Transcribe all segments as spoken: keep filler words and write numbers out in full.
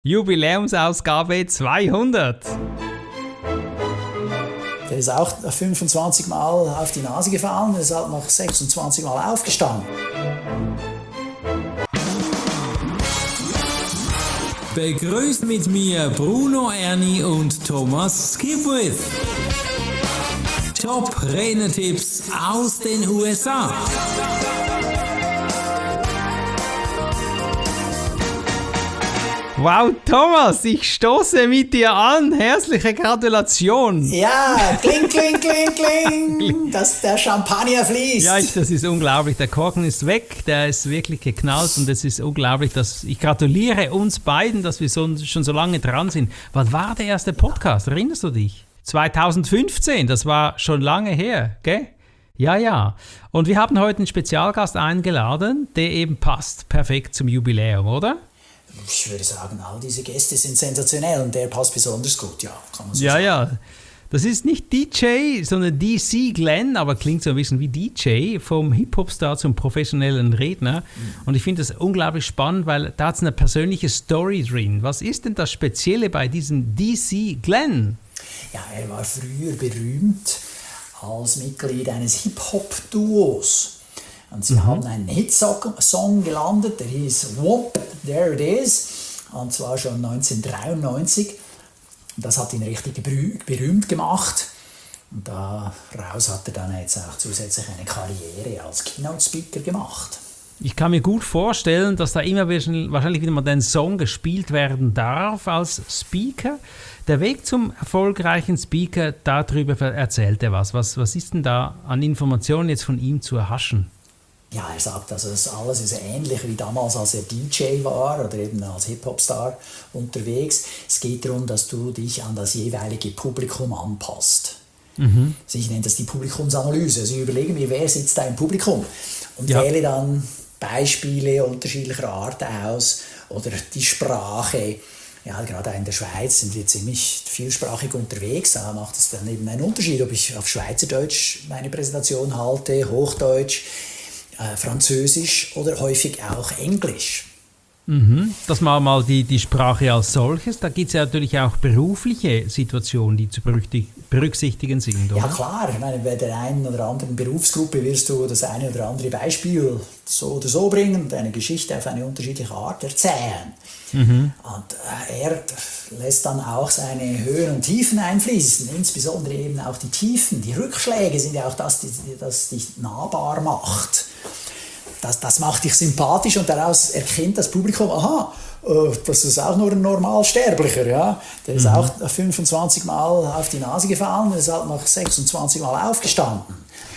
Jubiläumsausgabe zweihundert. Der ist auch fünfundzwanzig Mal auf die Nase gefallen, er ist halt noch sechsundzwanzig Mal aufgestanden. Begrüßt mit mir Bruno Erni und Thomas Skipwith. Top-Renner-Tipps aus den U S A. Wow, Thomas, ich stoße mit dir an. Herzliche Gratulation. Ja, kling, kling, kling, kling, dass der Champagner fließt. Ja, ich, das ist unglaublich. Der Korken ist weg, der ist wirklich geknallt und es ist unglaublich, dass ich gratuliere uns beiden, dass wir so, schon so lange dran sind. Was war der erste Podcast? Erinnerst du dich? zweitausendfünfzehn, das war schon lange her, gell? Ja, ja. Und wir haben heute einen Spezialgast eingeladen, der eben passt perfekt zum Jubiläum, oder? Ich würde sagen, all diese Gäste sind sensationell und der passt besonders gut, ja, kann man so ja, sagen. Ja, ja. Das ist nicht D J, sondern D C Glenn, aber klingt so ein bisschen wie D J, vom Hip-Hop-Star zum professionellen Redner. Mhm. Und ich finde das unglaublich spannend, weil da hat es eine persönliche Story drin. Was ist denn das Spezielle bei diesem D C Glenn? Ja, er war früher berühmt als Mitglied eines Hip-Hop-Duos. Und sie mhm. haben einen Hitsong gelandet, der hieß Whoop, There It Is, und zwar schon neunzehnhundertdreiundneunzig. Das hat ihn richtig berüh- berühmt gemacht. Und daraus hat er dann jetzt auch zusätzlich eine Karriere als Keynote-Speaker gemacht. Ich kann mir gut vorstellen, dass da immer wahrscheinlich wieder mal dein Song gespielt werden darf als Speaker. Der Weg zum erfolgreichen Speaker, darüber erzählt er was. Was, was ist denn da an Informationen jetzt von ihm zu erhaschen? Ja, er sagt, also das alles ist ähnlich wie damals, als er D J war oder eben als Hip-Hop-Star unterwegs. Es geht darum, dass du dich an das jeweilige Publikum anpasst. Mhm. Also ich nenne das die Publikumsanalyse. Also ich überlege mir, wer sitzt da im Publikum und ja. wähle dann Beispiele unterschiedlicher Art aus oder die Sprache. Ja, gerade in der Schweiz sind wir ziemlich vielsprachig unterwegs. Da macht es dann eben einen Unterschied, ob ich auf Schweizerdeutsch meine Präsentation halte, Hochdeutsch, äh, Französisch oder häufig auch Englisch. Mhm. Das mal mal die, die Sprache als solches. Da gibt es ja natürlich auch berufliche Situationen, die zu berücksichtigen sind, oder? Ja klar, ich meine, bei der einen oder anderen Berufsgruppe wirst du das eine oder andere Beispiel so oder so bringen und eine Geschichte auf eine unterschiedliche Art erzählen. Mhm. Und äh, er lässt dann auch seine Höhen und Tiefen einfließen, insbesondere eben auch die Tiefen, die Rückschläge sind ja auch das, die, das dich nahbar macht. Das, das macht dich sympathisch und daraus erkennt das Publikum, aha, das ist auch nur ein Normalsterblicher. Ja? Der ist mhm. auch fünfundzwanzig Mal auf die Nase gefallen, der ist halt noch sechsundzwanzig Mal aufgestanden.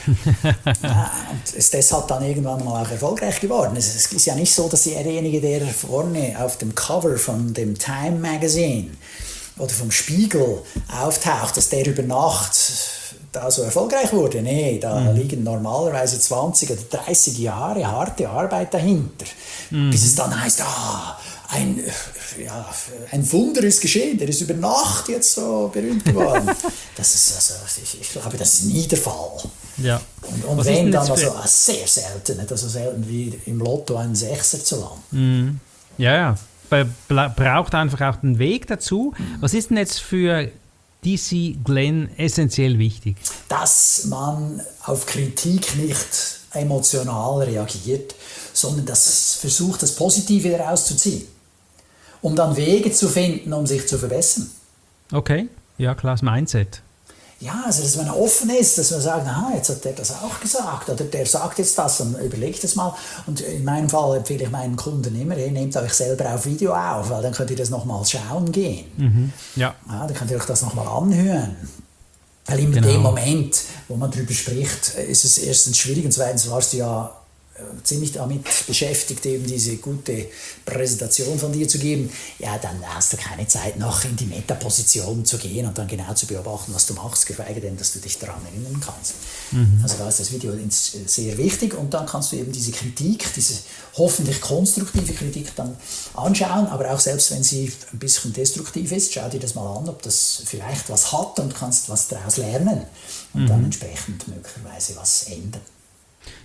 Ja, und ist deshalb dann irgendwann mal auch erfolgreich geworden. Es ist ja nicht so, dass derjenige, der vorne auf dem Cover von dem Time Magazine oder vom Spiegel auftaucht, dass der über Nacht da so erfolgreich wurde. Nee, da mhm. liegen normalerweise zwanzig oder dreißig Jahre harte Arbeit dahinter. Mhm. Bis es dann heißt, ah, ein, ja, ein Wunder ist geschehen, der ist über Nacht jetzt so berühmt geworden. Das ist also, ich, ich glaube, das ist nie der Fall. Ja. Und, und wenn dann, also sehr selten, nicht so selten wie im Lotto einen Sechser zu landen. Mhm. Ja, ja. Braucht einfach auch den Weg dazu. Mhm. Was ist denn jetzt für D C Glenn essentiell wichtig? Dass man auf Kritik nicht emotional reagiert, sondern das versucht, das Positive daraus zu ziehen, um dann Wege zu finden, um sich zu verbessern. Okay, ja klar, das Mindset. Ja, also dass man offen ist, dass man sagt, aha, jetzt hat der das auch gesagt oder der sagt jetzt das und überlegt das mal. Und in meinem Fall empfehle ich meinen Kunden immer, hey, nehmt euch selber auf Video auf, weil dann könnt ihr das nochmal schauen gehen. Mhm. Ja. Ja, dann könnt ihr euch das nochmal anhören. Weil in genau. dem Moment, wo man darüber spricht, ist es erstens schwierig und zweitens warst du ja ziemlich damit beschäftigt, eben diese gute Präsentation von dir zu geben, ja, dann hast du keine Zeit, noch in die Metaposition zu gehen und dann genau zu beobachten, was du machst, geschweige denn, dass du dich daran erinnern kannst. Mhm. Also da ist das Video sehr wichtig und dann kannst du eben diese Kritik, diese hoffentlich konstruktive Kritik dann anschauen, aber auch selbst wenn sie ein bisschen destruktiv ist, schau dir das mal an, ob das vielleicht was hat und kannst was daraus lernen und mhm. dann entsprechend möglicherweise was ändern.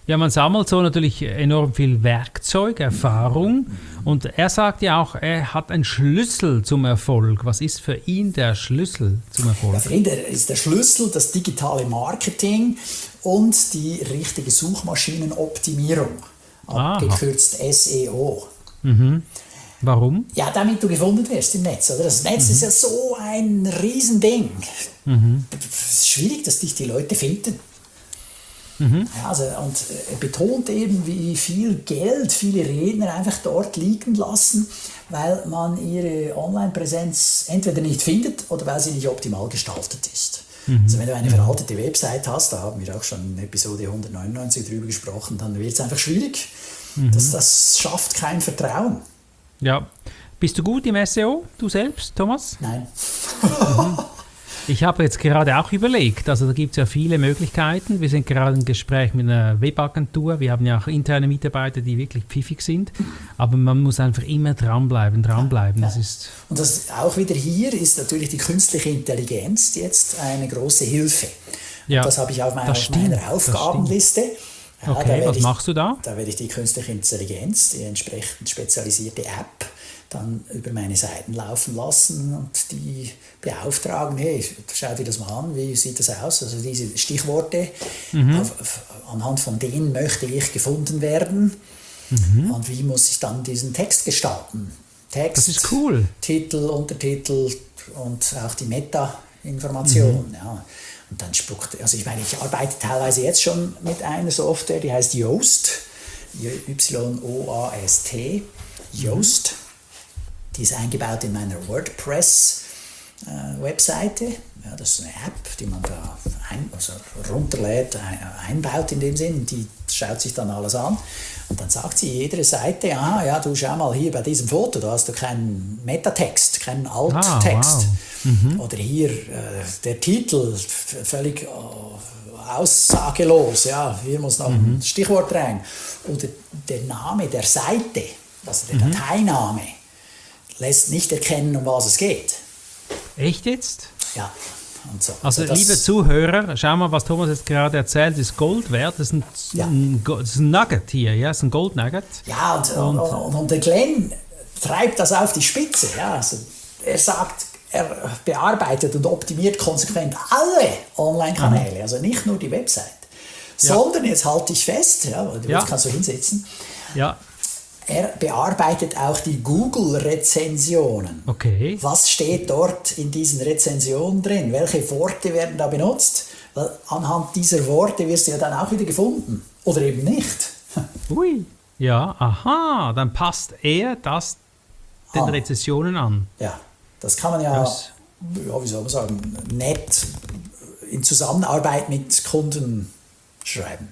Ja, man sammelt so natürlich enorm viel Werkzeug, Erfahrung. Und er sagt ja auch, er hat einen Schlüssel zum Erfolg. Was ist für ihn der Schlüssel zum Erfolg? Ja, für ihn ist der Schlüssel das digitale Marketing und die richtige Suchmaschinenoptimierung, abgekürzt S E O. Mhm. Warum? Ja, damit du gefunden wirst im Netz. Oder? Das Netz mhm. ist ja so ein Riesending. Mhm. Es ist schwierig, dass dich die Leute finden. Mhm. Ja, also, und er betont eben, wie viel Geld viele Redner einfach dort liegen lassen, weil man ihre Online-Präsenz entweder nicht findet oder weil sie nicht optimal gestaltet ist. Mhm. Also wenn du eine veraltete Website hast, da haben wir auch schon in Episode hundertneunundneunzig drüber gesprochen, dann wird es einfach schwierig. Mhm. Das, das schafft kein Vertrauen. Ja. Bist du gut im S E O, du selbst, Thomas? Nein. Mhm. Ich habe jetzt gerade auch überlegt, also da gibt es ja viele Möglichkeiten. Wir sind gerade im Gespräch mit einer Webagentur. Wir haben ja auch interne Mitarbeiter, die wirklich pfiffig sind. Aber man muss einfach immer dranbleiben, dranbleiben. Ja, das ist und das auch wieder hier ist natürlich die künstliche Intelligenz jetzt eine große Hilfe. Ja, das habe ich auf, mein, auf stimmt, meiner Aufgabenliste. Ja, okay, was ich, machst du da? Da werde ich die künstliche Intelligenz, die entsprechend spezialisierte App, dann über meine Seiten laufen lassen und die beauftragen, hey, schau dir das mal an, wie sieht das aus? Also diese Stichworte, mhm. auf, auf, anhand von denen möchte ich gefunden werden mhm. und wie muss ich dann diesen Text gestalten? Text, das ist cool. Titel, Untertitel und auch die Meta-Information. Mhm. Ja. Und dann spuckt, also ich meine, ich arbeite teilweise jetzt schon mit einer Software, die heißt Yoast, Y O A S T, Yoast. Die ist eingebaut in meiner WordPress-Webseite. Äh, ja, das ist eine App, die man da ein, also runterlädt, ein, einbaut in dem Sinn. Die schaut sich dann alles an. Und dann sagt sie jede Seite, aha, ja, du schau mal hier bei diesem Foto, da hast du keinen Metatext, keinen Alttext. Ah, wow. Mhm. Oder hier äh, der Titel, völlig äh, aussagelos. Ja, hier muss noch mhm. ein Stichwort rein. Oder der Name der Seite, also der mhm. Dateiname, lässt nicht erkennen, um was es geht. Echt jetzt? Ja. Und so. Also, also liebe Zuhörer, schau mal, was Thomas jetzt gerade erzählt, ist Gold wert. Das ist ein, ja. ein, das ist ein Nugget hier, ja, das ist ein Gold-Nugget. Ja, und, und, und, und der Glenn treibt das auf die Spitze. Ja. Also, er sagt, er bearbeitet und optimiert konsequent alle Online-Kanäle, mhm. also nicht nur die Website, ja. sondern, jetzt halte ich fest, ja, du ja. kannst du hinsetzen, ja. er bearbeitet auch die Google-Rezensionen. Okay. Was steht dort in diesen Rezensionen drin? Welche Worte werden da benutzt? Weil anhand dieser Worte wirst du ja dann auch wieder gefunden. Oder eben nicht. Ui, ja, aha, dann passt er das den ah. Rezensionen an. Ja, das kann man ja, das, ja, wie soll man sagen, nett in Zusammenarbeit mit Kunden schreiben.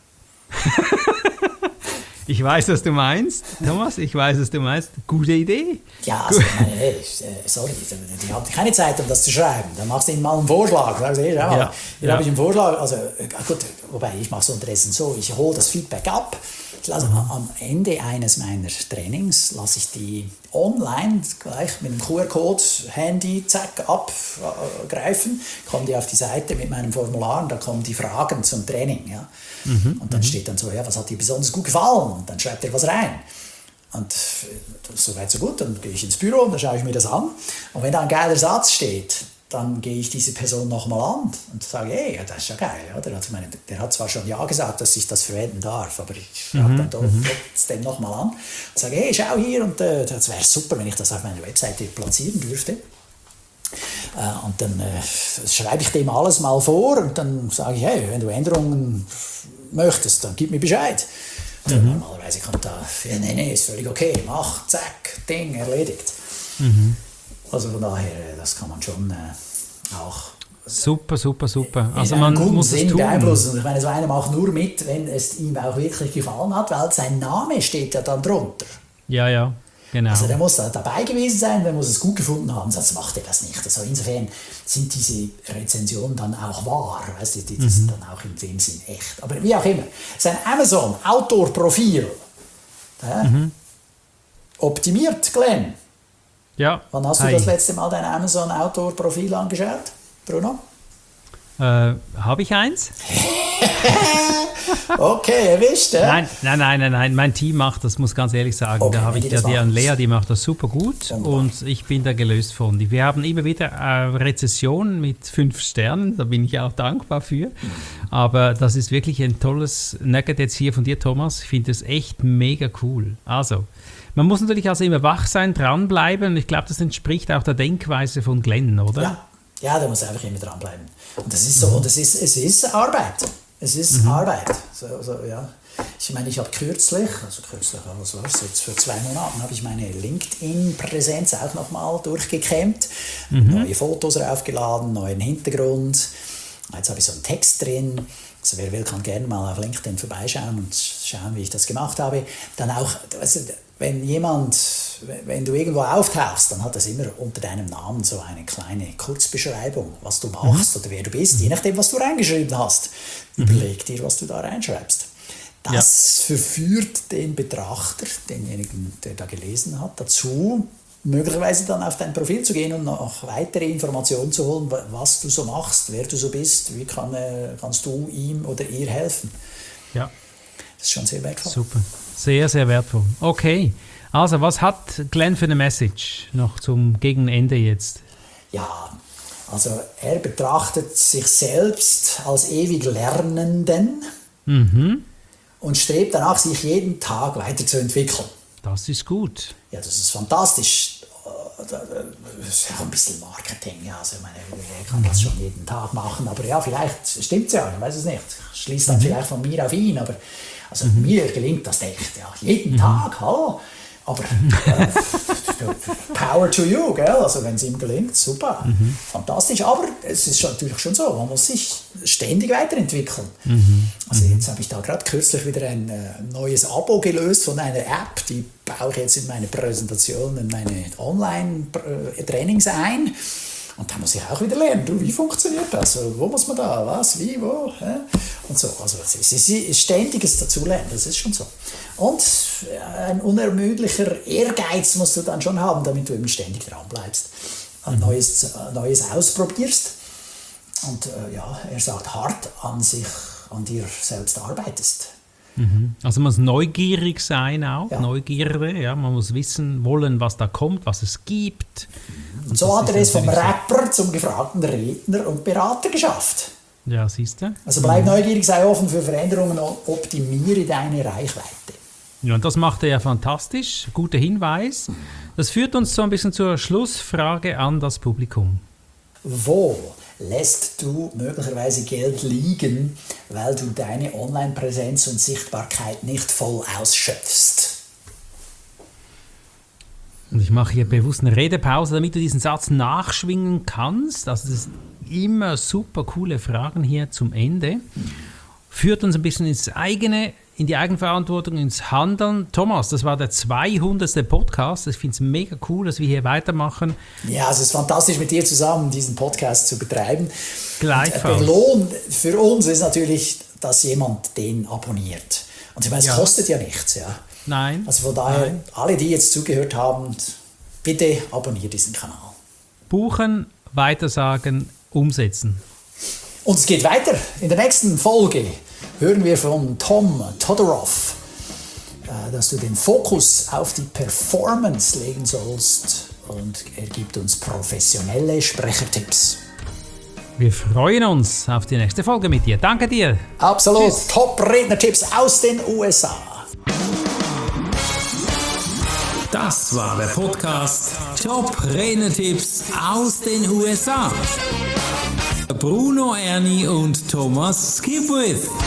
Ich weiß, was du meinst, Thomas, ich weiß, was du meinst. Gute Idee. Ja, also, hey, sorry, die haben keine Zeit, um das zu schreiben. Dann machst du ihnen mal einen Vorschlag. Sagst, hey, schau mal, ja, hier ja. habe ich einen Vorschlag. Also, gut, wobei, ich mache es unterdessen so, ich hole das Feedback ab. Ich lasse mhm. am Ende eines meiner Trainings, lasse ich die online gleich mit dem Q R-Code, Handy, zack, abgreifen, kommen die auf die Seite mit meinem Formular und da kommen die Fragen zum Training. Ja. Mhm. Und dann mhm. steht dann so, ja, was hat dir besonders gut gefallen? Und dann schreibt er was rein. Und so weit, so gut, dann gehe ich ins Büro und dann schaue ich mir das an. Und wenn da ein geiler Satz steht, dann gehe ich diese Person nochmal an und sage, hey, ja, das ist ja geil. Oder? Also, meine, der hat zwar schon ja gesagt, dass ich das verwenden darf, aber ich frage mhm, dann trotzdem nochmal an und sage, hey, schau hier, und äh, das wäre super, wenn ich das auf meiner Webseite platzieren dürfte. Äh, und dann äh, schreibe ich dem alles mal vor und dann sage ich, hey, wenn du Änderungen möchtest, dann gib mir Bescheid. Mhm. Normalerweise kommt da, ja, nee, nee, ist völlig okay, mach, zack, Ding, erledigt. Mhm. Also von daher, das kann man schon äh, auch super, super, super. In also einem man guten muss Sinn es tun. beeinflussen. Ich meine, so einer macht nur mit, wenn es ihm auch wirklich gefallen hat, weil sein Name steht ja dann drunter. Ja, ja, genau. Also der muss da dabei gewesen sein, der muss es gut gefunden haben, sonst macht er das nicht. Also insofern sind diese Rezensionen dann auch wahr, weißt du, die, die mhm. sind dann auch in dem Sinn echt. Aber wie auch immer, sein Amazon-Autorprofil äh, mhm. optimiert, Glenn. Ja. Wann hast Hi. du das letzte Mal dein Amazon-Autor-Profil angeschaut, Bruno? Äh, habe ich eins? Okay, erwischt, ja? Nein, nein, nein, nein, nein, mein Team macht das, muss ganz ehrlich sagen. Okay, da habe ich ja die an Lea, die macht das super gut Wunderbar. Und ich bin da gelöst von. Wir haben immer wieder äh, Rezessionen mit fünf Sternen, da bin ich auch dankbar für. Aber das ist wirklich ein tolles Nugget jetzt hier von dir, Thomas. Ich finde das echt mega cool. Also, man muss natürlich also immer wach sein, dranbleiben und ich glaube, das entspricht auch der Denkweise von Glenn, oder? Ja, ja, da muss einfach immer dranbleiben. Und das ist so, und es ist, es ist Arbeit. Es ist mhm. Arbeit. So, so, ja. Ich meine, ich habe kürzlich, also kürzlich, was war es, jetzt vor zwei Monaten, habe ich meine LinkedIn-Präsenz auch nochmal durchgekämmt, mhm. neue Fotos raufgeladen, neuen Hintergrund. Jetzt habe ich so einen Text drin. Also wer will, kann gerne mal auf LinkedIn vorbeischauen und schauen, wie ich das gemacht habe. Dann auch, also, wenn jemand, wenn du irgendwo auftauchst, dann hat das immer unter deinem Namen so eine kleine Kurzbeschreibung, was du machst mhm. oder wer du bist, je nachdem, was du reingeschrieben hast. Mhm. Überleg dir, was du da reinschreibst. Das ja. verführt den Betrachter, denjenigen, der da gelesen hat, dazu, möglicherweise dann auf dein Profil zu gehen und noch weitere Informationen zu holen, was du so machst, wer du so bist, wie kann, kannst du ihm oder ihr helfen. Ja. Das ist schon sehr wertvoll. Super, sehr, sehr wertvoll. Okay, also was hat Glenn für eine Message noch zum Gegenende jetzt? Ja, also er betrachtet sich selbst als ewig Lernenden mhm. und strebt danach, sich jeden Tag weiterzuentwickeln. Das ist gut. Ja, das ist fantastisch. Das ist ja ein bisschen Marketing. Ja. Also ich meine, er kann das schon jeden Tag machen, aber ja, vielleicht stimmt es ja, ich weiß es nicht. Schließt dann mhm. vielleicht von mir auf ihn, aber also mhm. mir gelingt das echt. Ja. Jeden mhm. Tag, hallo. Aber äh, Power to you, gell? Also wenn es ihm gelingt, super, mhm. fantastisch. Aber es ist natürlich schon so, man muss sich ständig weiterentwickeln. Mhm. Also jetzt habe ich da gerade kürzlich wieder ein äh, neues Abo gelöst von einer App, die baue ich jetzt in meine Präsentation, in meine Online-Trainings ein. Und da muss ich auch wieder lernen, du, wie funktioniert das? Wo muss man da, was, wie, wo? Hä? Und so. Also es ist ständiges Dazulernen, das ist schon so. Und ein unermüdlicher Ehrgeiz musst du dann schon haben, damit du eben ständig dran bleibst, mhm. Neues, Neues ausprobierst. Und äh, ja, er sagt, hart an sich, an dir selbst arbeitest. Mhm. Also man muss neugierig sein auch, ja. Neugierde, ja, man muss wissen wollen, was da kommt, was es gibt. Und, und so hat er es vom Rapper zum gefragten Redner und Berater geschafft. Ja, siehst du. Also bleib mhm. neugierig, sei offen für Veränderungen und optimiere deine Reichweite. Ja, und das macht er ja fantastisch, guter Hinweis. Das führt uns so ein bisschen zur Schlussfrage an das Publikum. Wo lässt du möglicherweise Geld liegen, weil du deine Online-Präsenz und Sichtbarkeit nicht voll ausschöpfst? Und ich mache hier bewusst eine Redepause, damit du diesen Satz nachschwingen kannst. Also das sind immer super coole Fragen hier zum Ende. Führt uns ein bisschen ins eigene, in die Eigenverantwortung, ins Handeln. Thomas, das war der zweihundertste Podcast. Ich finde es mega cool, dass wir hier weitermachen. Ja, es ist fantastisch, mit dir zusammen diesen Podcast zu betreiben. Gleichfalls. Der Lohn für uns ist natürlich, dass jemand den abonniert. Und ich meine, es ja. kostet ja nichts. Ja. Nein. Also von daher, Nein. alle, die jetzt zugehört haben, bitte abonniert diesen Kanal. Buchen, weitersagen, umsetzen. Und es geht weiter. In der nächsten Folge hören wir von Tom Todorov, dass du den Fokus auf die Performance legen sollst, und er gibt uns professionelle Sprechertipps. Wir freuen uns auf die nächste Folge mit dir. Danke dir. Absolut. Top-Redner-Tipps aus den U S A. Das war der Podcast Top-Redner-Tipps aus den U S A. Bruno Erni und Thomas Skipwith.